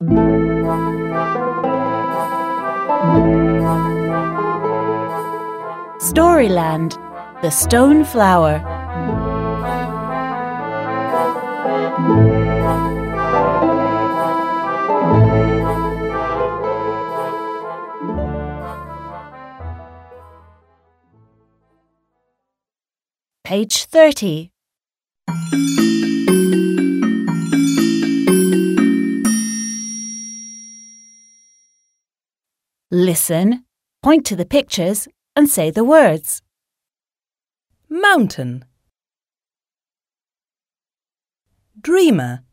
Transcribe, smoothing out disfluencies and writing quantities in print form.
Storyland, The Stone Flower. Page 30. Listen, point to the pictures and say the words. Mountain, dreamer,